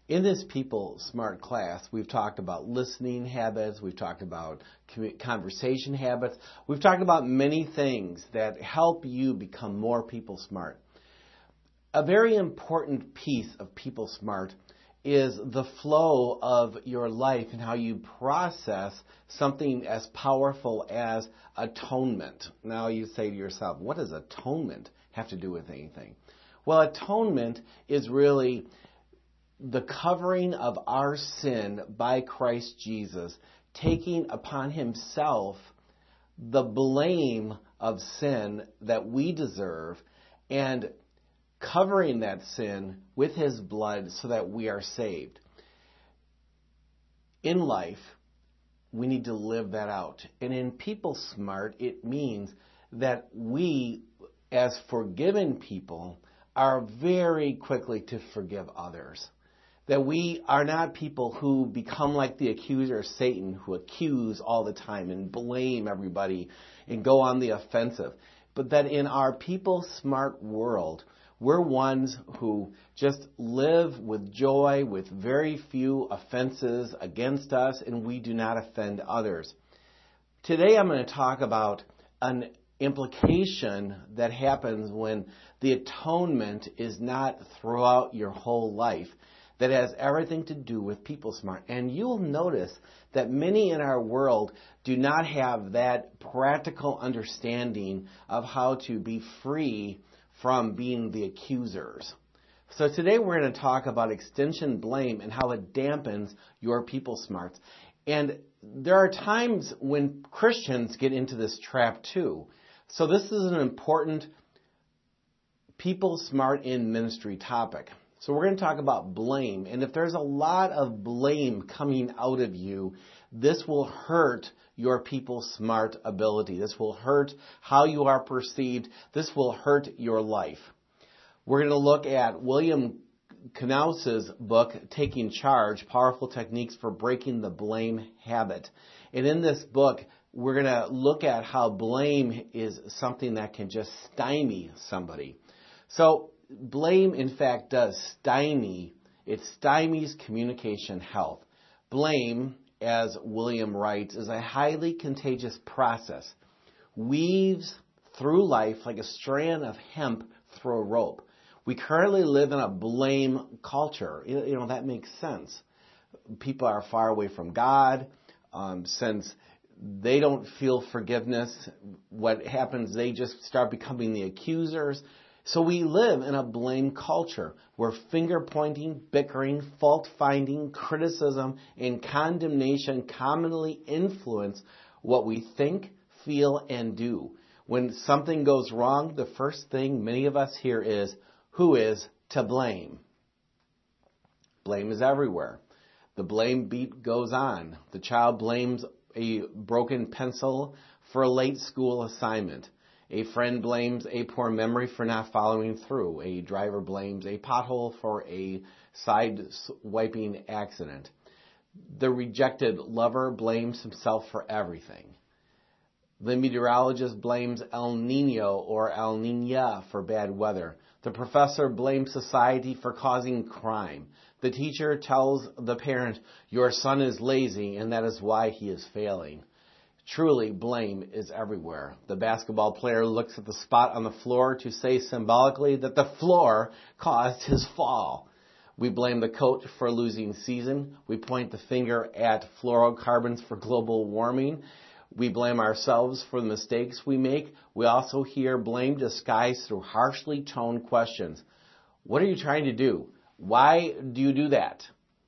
In this People Smart class, we've talked about listening habits, we've talked about conversation habits, we've talked about many things that help you become more people smart. A very important piece of People Smart is the flow of your life and how you process something as powerful as atonement. Now you say to yourself, what does atonement have to do with anything? Well, atonement is really the covering of our sin by Christ Jesus, taking upon himself the blame of sin that we deserve and covering that sin with his blood so that we are saved. In life, we need to live that out. And in People Smart, it means that we, as forgiven people, are very quickly to forgive others. That we are not people who become like the accuser, Satan, who accuse all the time and blame everybody and go on the offensive. But that in our People Smart world, we're ones who just live with joy, with very few offenses against us, and we do not offend others. Today I'm going to talk about an implication that happens when the atonement is not throughout your whole life, that has everything to do with People Smart. And you'll notice that many in our world do not have that practical understanding of how to be free from being the accusers. So today we're going to talk about extension blame and how it dampens your People Smarts. And there are times when Christians get into this trap too. So this is an important People Smart in ministry topic. So we're going to talk about blame. And if there's a lot of blame coming out of you, this will hurt your People Smart ability. This will hurt how you are perceived. This will hurt your life. We're going to look at William Knaus's book, Taking Charge, Powerful Techniques for Breaking the Blame Habit. And in this book, we're going to look at how blame is something that can just stymie somebody. So blame, in fact, does stymie. It stymies communication health. Blame, as William writes, is a highly contagious process. Weaves through life like a strand of hemp through a rope. We currently live in a blame culture. That makes sense. People are far away from God. Since they don't feel forgiveness, what happens, they just start becoming the accusers. So we live in a blame culture where finger-pointing, bickering, fault-finding, criticism, and condemnation commonly influence what we think, feel, and do. When something goes wrong, the first thing many of us hear is, who is to blame? Blame is everywhere. The blame beat goes on. The child blames a broken pencil for a late school assignment. A friend blames a poor memory for not following through. A driver blames a pothole for a side-swiping accident. The rejected lover blames himself for everything. The meteorologist blames El Nino or El Niña for bad weather. The professor blames society for causing crime. The teacher tells the parent, your son is lazy and that is why he is failing. Truly, blame is everywhere. The basketball player looks at the spot on the floor to say symbolically that the floor caused his fall. We blame the coach for a losing season. We point the finger at fluorocarbons for global warming. We blame ourselves for the mistakes we make. We also hear blame disguised through harshly toned questions. What are you trying to do? Why do you do that?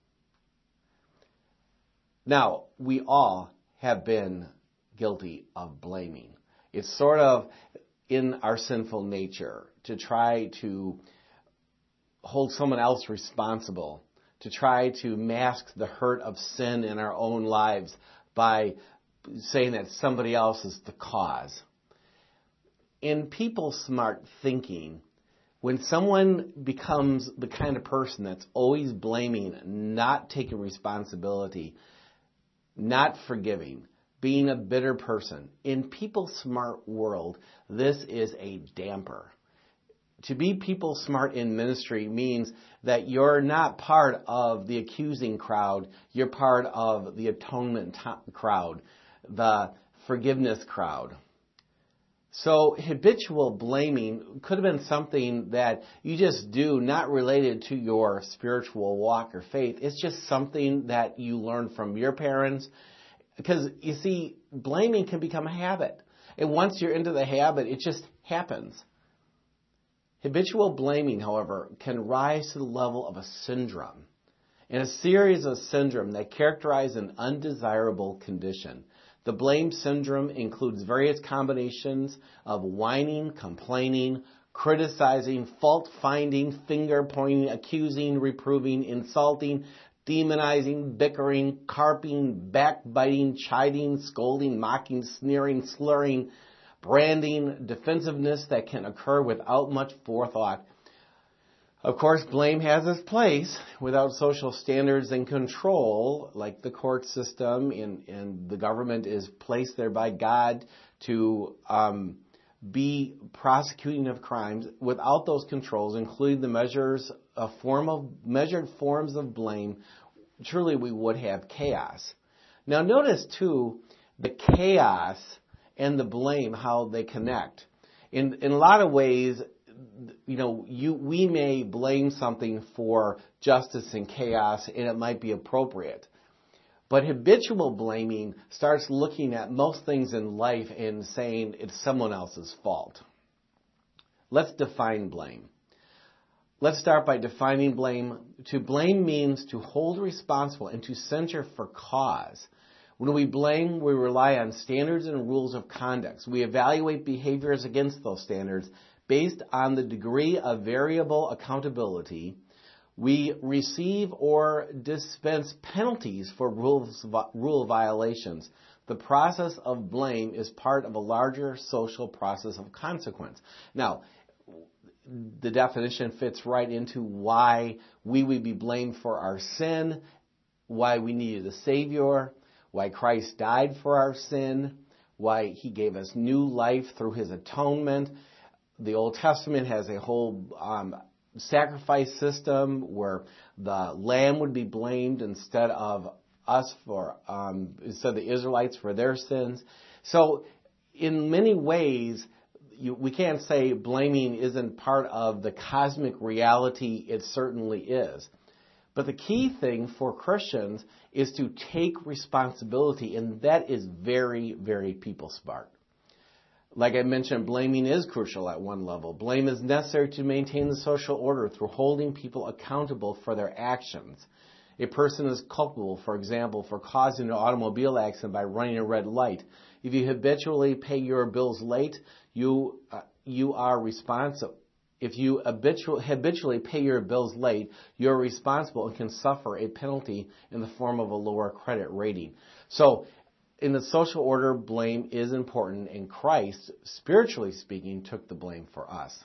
Now, we all have been guilty of blaming. It's sort of in our sinful nature to try to hold someone else responsible, to try to mask the hurt of sin in our own lives by saying that somebody else is the cause. In People Smart thinking, when someone becomes the kind of person that's always blaming, not taking responsibility, not forgiving, being a bitter person, in People Smart world, this is a damper. To be people smart in ministry means that you're not part of the accusing crowd. You're part of the atonement crowd, the forgiveness crowd. So habitual blaming could have been something that you just do, not related to your spiritual walk or faith. It's just something that you learn from your parents. Because, you see, blaming can become a habit. And once you're into the habit, it just happens. Habitual blaming, however, can rise to the level of a syndrome, and a series of syndrome that characterize an undesirable condition. The blame syndrome includes various combinations of whining, complaining, criticizing, fault-finding, finger-pointing, accusing, reproving, insulting, demonizing, bickering, carping, backbiting, chiding, scolding, mocking, sneering, slurring, branding, defensiveness that can occur without much forethought. Of course, blame has its place. Without social standards and control, like the court system and the government is placed there by God to be prosecuting of crimes. Without those controls, including the measured forms of blame, truly we would have chaos. Now notice too the chaos and the blame, how they connect. In a lot of ways, we may blame something for justice and chaos, and it might be appropriate. But habitual blaming starts looking at most things in life and saying it's someone else's fault. Let's define blame. Let's start by defining blame. To blame means to hold responsible and to censure for cause. When we blame, we rely on standards and rules of conduct. We evaluate behaviors against those standards based on the degree of variable accountability. We receive or dispense penalties for rule violations. The process of blame is part of a larger social process of consequence. Now, the definition fits right into why we would be blamed for our sin, why we needed a Savior, why Christ died for our sin, why He gave us new life through His atonement. The Old Testament has a whole sacrifice system where the lamb would be blamed instead of the Israelites for their sins. So in many ways, we can't say blaming isn't part of the cosmic reality. It certainly is. But the key thing for Christians is to take responsibility, and that is very, very people smart. Like I mentioned, blaming is crucial at one level. Blame is necessary to maintain the social order through holding people accountable for their actions. A person is culpable, for example, for causing an automobile accident by running a red light. If you habitually pay your bills late, you are responsible. If you habitually pay your bills late, you're responsible and can suffer a penalty in the form of a lower credit rating. So, in the social order, blame is important, and Christ, spiritually speaking, took the blame for us.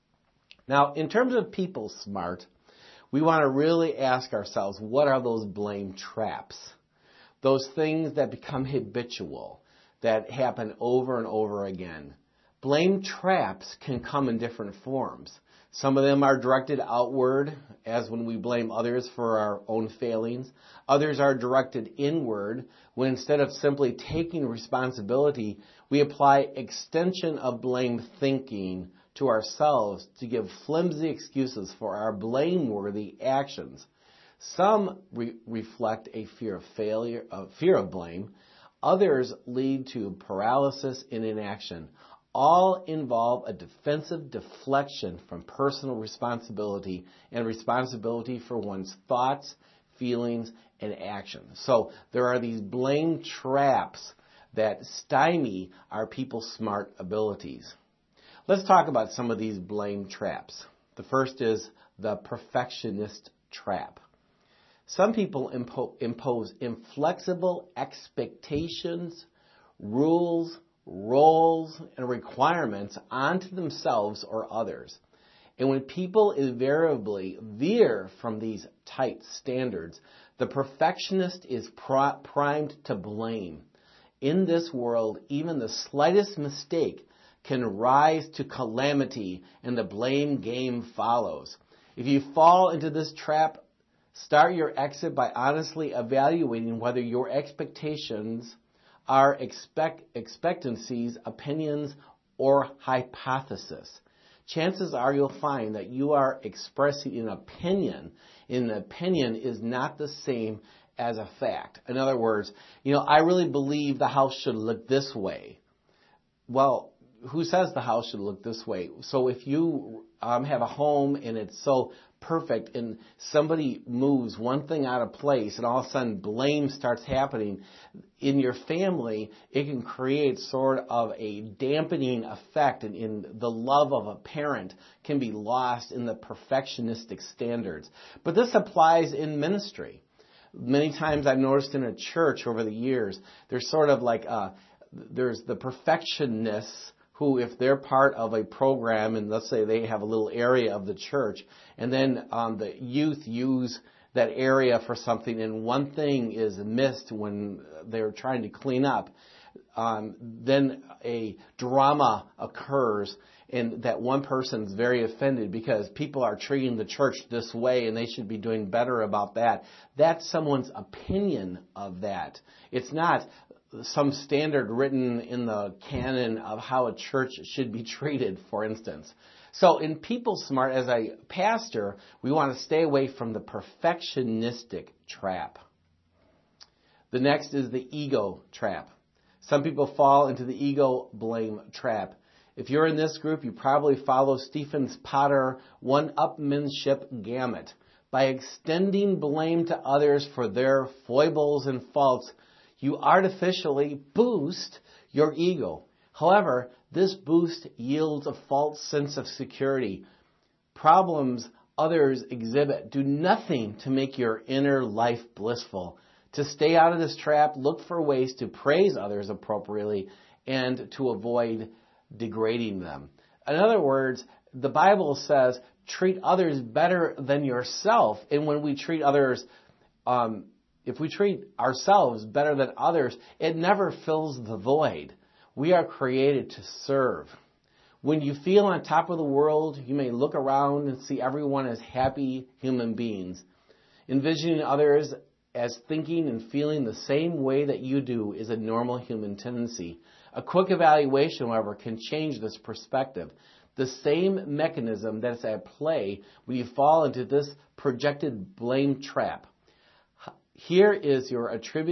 Now, in terms of people smart, we want to really ask ourselves, what are those blame traps? Those things that become habitual, that happen over and over again. Blame traps can come in different forms. Some of them are directed outward, as when we blame others for our own failings. Others are directed inward, when instead of simply taking responsibility, we apply extension of blame thinking to ourselves to give flimsy excuses for our blameworthy actions. Some reflect a fear of failure, fear of blame. Others lead to paralysis and inaction. All involve a defensive deflection from personal responsibility and responsibility for one's thoughts, feelings, and actions. So there are these blame traps that stymie our people-smart abilities. Let's talk about some of these blame traps. The first is the perfectionist trap. Some people impose inflexible expectations, rules, roles, and requirements onto themselves or others. And when people invariably veer from these tight standards, the perfectionist is primed to blame. In this world, even the slightest mistake can rise to calamity, and the blame game follows. If you fall into this trap, start your exit by honestly evaluating whether your expectations are expectancies, opinions, or hypothesis. Chances are you'll find that you are expressing an opinion, and an opinion is not the same as a fact. In other words, I really believe the house should look this way. Well, who says the house should look this way? So if you have a home and it's so perfect and somebody moves one thing out of place and all of a sudden blame starts happening in your family, it can create sort of a dampening effect, and in the love of a parent can be lost in the perfectionistic standards. But this applies in ministry. Many times I've noticed in a church over the years, there's sort of like there's the perfectionists who, if they're part of a program, and let's say they have a little area of the church, and then the youth use that area for something, and one thing is missed when they're trying to clean up, then a drama occurs, and that one person's very offended because people are treating the church this way and they should be doing better about that. That's someone's opinion of that. It's not some standard written in the canon of how a church should be treated, for instance. So in People Smart, as a pastor, we want to stay away from the perfectionistic trap. The next is the ego trap. Some people fall into the ego blame trap. If you're in this group, you probably follow Stephen Potter one-upmanship gamut. By extending blame to others for their foibles and faults, you artificially boost your ego. However, this boost yields a false sense of security. Problems others exhibit do nothing to make your inner life blissful. To stay out of this trap, look for ways to praise others appropriately and to avoid degrading them. In other words, the Bible says treat others better than yourself. And when we treat others, if we treat ourselves better than others, it never fills the void. We are created to serve. When you feel on top of the world, you may look around and see everyone as happy human beings. Envisioning others as thinking and feeling the same way that you do is a normal human tendency. A quick evaluation, however, can change this perspective. The same mechanism that is at play when you fall into this projected blame trap. Here you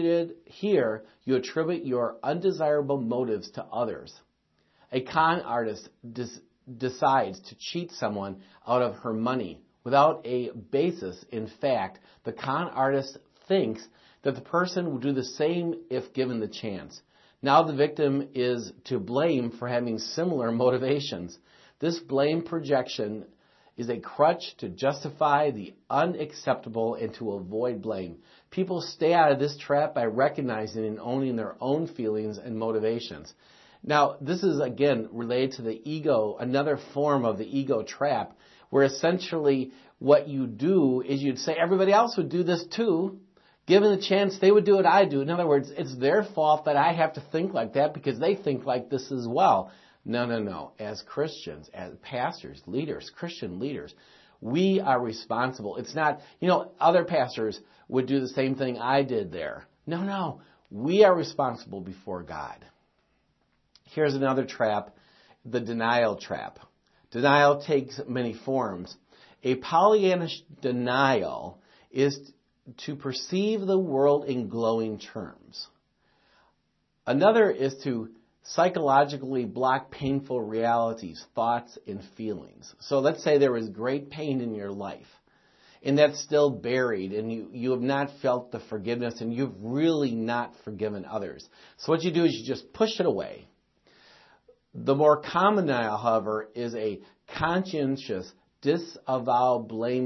attribute your undesirable motives to others. A con artist decides to cheat someone out of her money without a basis in fact. The con artist thinks that the person will do the same if given the chance. Now the victim is to blame for having similar motivations. This blame projection is a crutch to justify the unacceptable and to avoid blame. People stay out of this trap by recognizing and owning their own feelings and motivations. Now, this is again related to the ego, another form of the ego trap, where essentially what you do is you'd say everybody else would do this too. Given the chance, they would do what I do. In other words, it's their fault that I have to think like that because they think like this as well. No. As Christians, as pastors, leaders, Christian leaders, we are responsible. It's not, other pastors would do the same thing I did there. No. We are responsible before God. Here's another trap, the denial trap. Denial takes many forms. A Pollyannish denial is to perceive the world in glowing terms. Another is to psychologically block painful realities, thoughts, and feelings. So let's say there was great pain in your life, and that's still buried, and you have not felt the forgiveness, and you've really not forgiven others. So what you do is you just push it away. The more common denial, however, is a conscientious disavow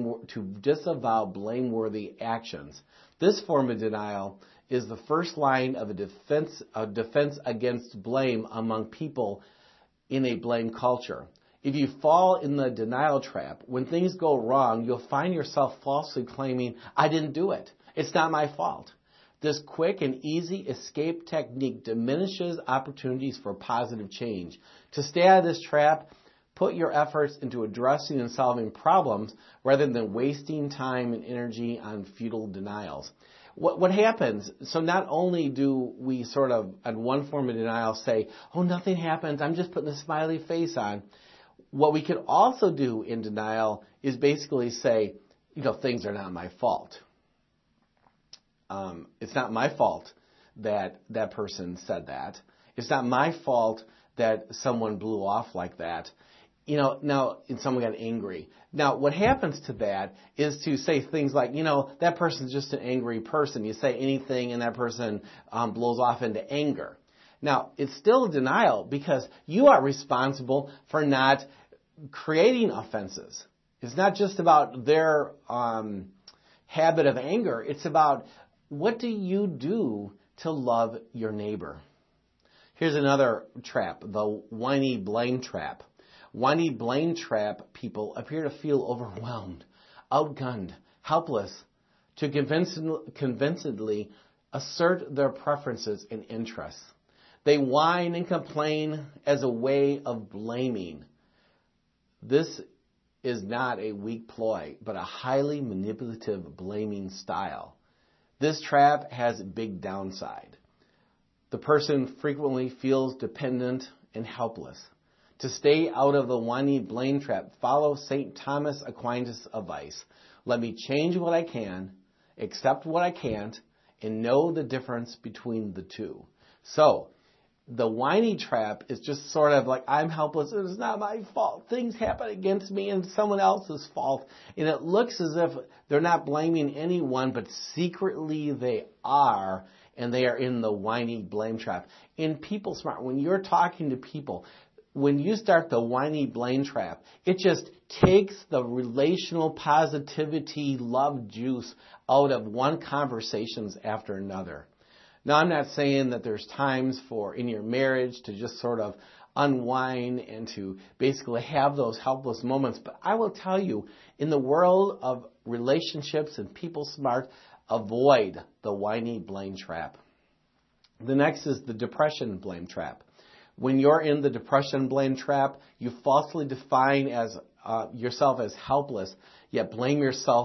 blameworthy actions. This form of denial is the first line of a defense against blame among people in a blame culture. If you fall in the denial trap, when things go wrong, you'll find yourself falsely claiming, I didn't do it. It's not my fault. This quick and easy escape technique diminishes opportunities for positive change. To stay out of this trap, put your efforts into addressing and solving problems rather than wasting time and energy on futile denials. What happens, so not only do we sort of, on one form of denial, say, oh, nothing happens, I'm just putting a smiley face on. What we could also do in denial is basically say, things are not my fault. It's not my fault that that person said that. It's not my fault that someone blew off like that. Now, and someone got angry. Now, what happens to that is to say things like, that person's just an angry person. You say anything and that person blows off into anger. Now, it's still a denial because you are responsible for not creating offenses. It's not just about their habit of anger. It's about what do you do to love your neighbor? Here's another trap, the whiny blame trap. Whiny blame trap people appear to feel overwhelmed, outgunned, helpless, to convincingly assert their preferences and interests. They whine and complain as a way of blaming. This is not a weak ploy, but a highly manipulative blaming style. This trap has a big downside. The person frequently feels dependent and helpless. To stay out of the whiny blame trap, follow St. Thomas Aquinas' advice. Let me change what I can, accept what I can't, and know the difference between the two. So, the whiny trap is just sort of like, I'm helpless, it's not my fault. Things happen against me and someone else's fault. And it looks as if they're not blaming anyone, but secretly they are, and they are in the whiny blame trap. In People Smart, when you're talking to people, when you start the whiny blame trap, it just takes the relational positivity, love juice out of one conversations after another. Now, I'm not saying that there's times for in your marriage to just sort of unwind and to basically have those helpless moments, but I will tell you, in the world of relationships and People Smart, avoid the whiny blame trap. The next is the depression blame trap. When you're in the depression blame trap, you falsely define yourself as helpless, yet blame yourself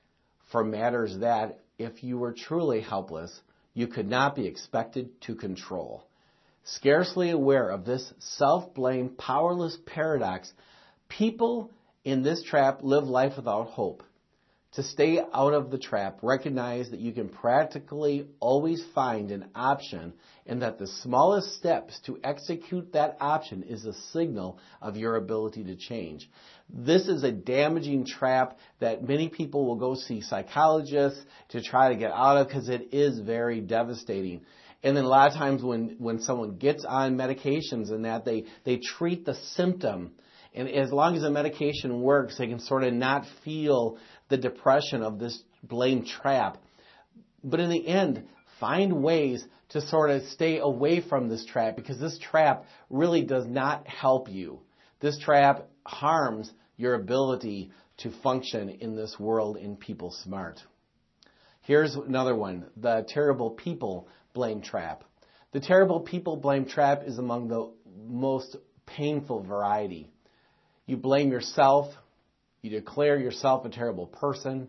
for matters that, if you were truly helpless, you could not be expected to control. Scarcely aware of this self-blame, powerless paradox, people in this trap live life without hope. To stay out of the trap, recognize that you can practically always find an option and that the smallest steps to execute that option is a signal of your ability to change. This is a damaging trap that many people will go see psychologists to try to get out of because it is very devastating. And then a lot of times when someone gets on medications and that they treat the symptom, and as long as the medication works, they can sort of not feel the depression of this blame trap. But in the end, find ways to sort of stay away from this trap because this trap really does not help you. This trap harms your ability to function in this world in People Smart. Here's another one, the terrible people blame trap. The terrible people blame trap is among the most painful variety. You blame yourself. You declare yourself a terrible person.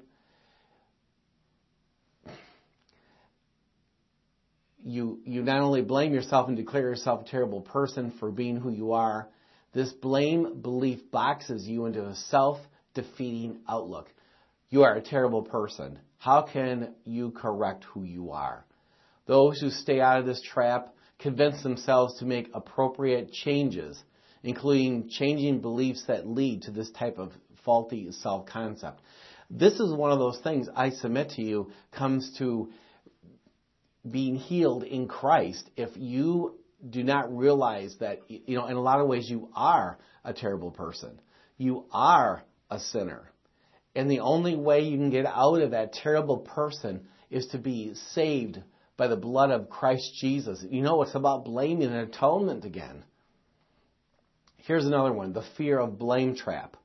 You not only blame yourself and declare yourself a terrible person for being who you are, this blame belief boxes you into a self-defeating outlook. You are a terrible person. How can you correct who you are? Those who stay out of this trap convince themselves to make appropriate changes, including changing beliefs that lead to this type of faulty self-concept. This is one of those things I submit to you comes to being healed in Christ. If you do not realize that, in a lot of ways you are a terrible person. You are a sinner. And the only way you can get out of that terrible person is to be saved by the blood of Christ Jesus. It's about blaming and atonement again. Here's another one, the fear of blame trap.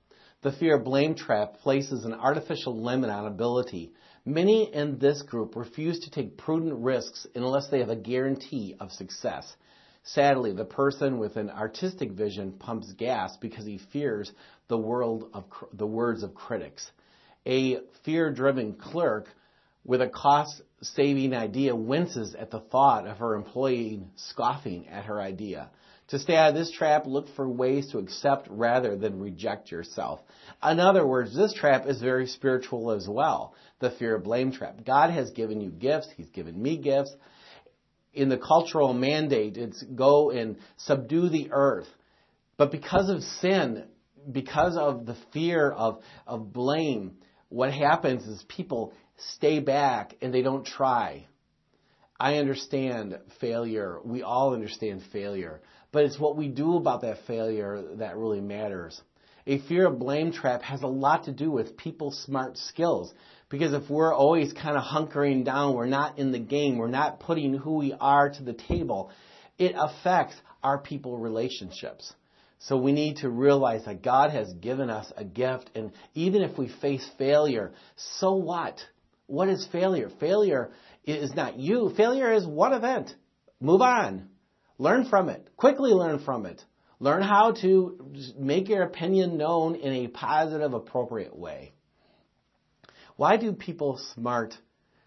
The fear of blame trap places an artificial limit on ability. Many in this group refuse to take prudent risks unless they have a guarantee of success. Sadly, the person with an artistic vision pumps gas because he fears the words of critics. A fear-driven clerk with a cost-saving idea winces at the thought of her employee scoffing at her idea. To stay out of this trap, look for ways to accept rather than reject yourself. In other words, this trap is very spiritual as well, the fear of blame trap. God has given you gifts. He's given me gifts. In the cultural mandate, it's go and subdue the earth. But because of sin, because of the fear of blame, what happens is people stay back and they don't try. I understand failure. We all understand failure. But it's what we do about that failure that really matters. A fear of blame trap has a lot to do with people's smart skills. Because if we're always kind of hunkering down, we're not in the game, we're not putting who we are to the table, it affects our people relationships. So we need to realize that God has given us a gift, and even if we face failure, so what? What is failure? Failure is not you. Failure is one event. Move on. Learn from it. Quickly learn from it. Learn how to make your opinion known in a positive, appropriate way. Why do smart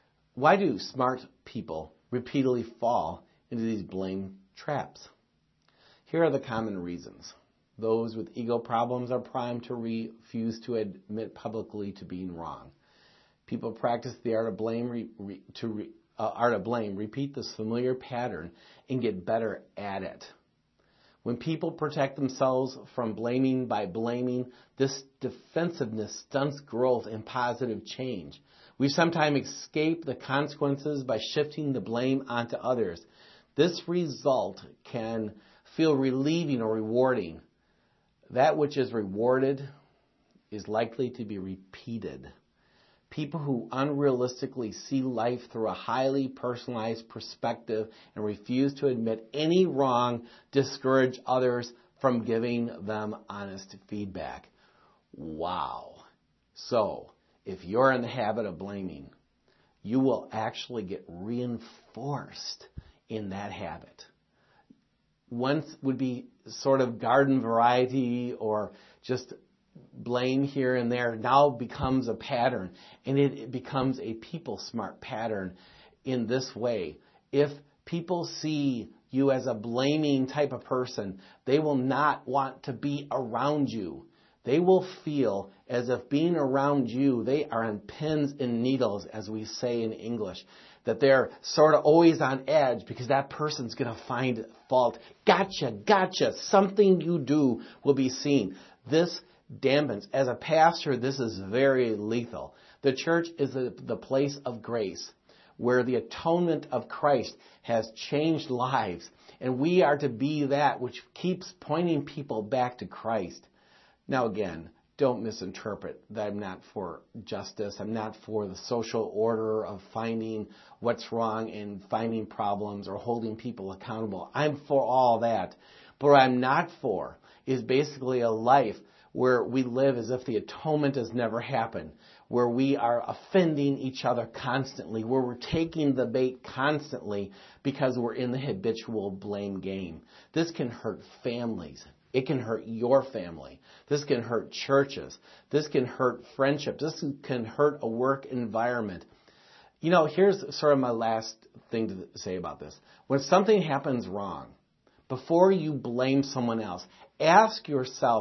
people repeatedly fall into these blame traps? Here are the common reasons. Those with ego problems are primed to refuse to admit publicly to being wrong. People practice the art of blame, repeat this familiar pattern, and get better at it. When people protect themselves from blaming by blaming, this defensiveness stunts growth and positive change. We sometimes escape the consequences by shifting the blame onto others. This result can feel relieving or rewarding. That which is rewarded is likely to be repeated. People who unrealistically see life through a highly personalized perspective and refuse to admit any wrong discourage others from giving them honest feedback. Wow. So, if you're in the habit of blaming, you will actually get reinforced in that habit. Once would be sort of garden variety or just blame here and there, now becomes a pattern, and it becomes a people smart pattern in this way. If people see you as a blaming type of person, they will not want to be around you. They will feel as if being around you, they are on pins and needles, as we say in English, that they're sort of always on edge because that person's going to find fault. Gotcha. Something you do will be seen. This dampens. As a pastor, this is very lethal. The church is the place of grace where the atonement of Christ has changed lives. And we are to be that which keeps pointing people back to Christ. Now again, don't misinterpret that I'm not for justice. I'm not for the social order of finding what's wrong and finding problems or holding people accountable. I'm for all that. But what I'm not for is basically a life where we live as if the atonement has never happened, where we are offending each other constantly, where we're taking the bait constantly because we're in the habitual blame game. This can hurt families. It can hurt your family. This can hurt churches. This can hurt friendships. This can hurt a work environment. You know, here's sort of my last thing to say about this. When something happens wrong, before you blame someone else, ask yourself,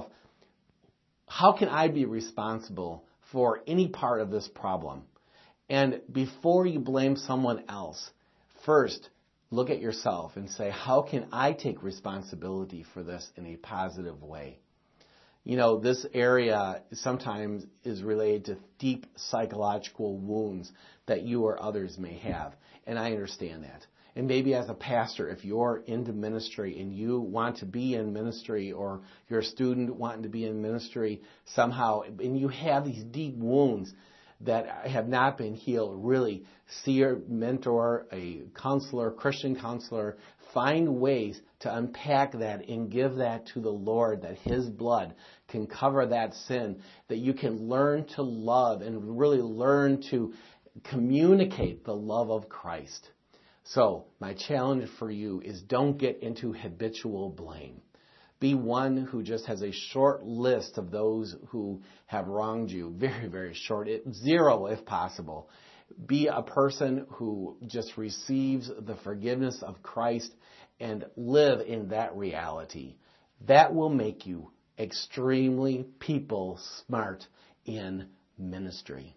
how can I be responsible for any part of this problem? And before you blame someone else, first, look at yourself and say, how can I take responsibility for this in a positive way? You know, this area sometimes is related to deep psychological wounds that you or others may have. And I understand that. And maybe as a pastor, if you're into ministry and you want to be in ministry, or you're a student wanting to be in ministry somehow, and you have these deep wounds that have not been healed, really see your mentor, a counselor, Christian counselor. Find ways to unpack that and give that to the Lord, that His blood can cover that sin, that you can learn to love and really learn to communicate the love of Christ. So, my challenge for you is don't get into habitual blame. Be one who just has a short list of those who have wronged you. Very, very short. 0 if possible. Be a person who just receives the forgiveness of Christ and live in that reality. That will make you extremely people smart in ministry.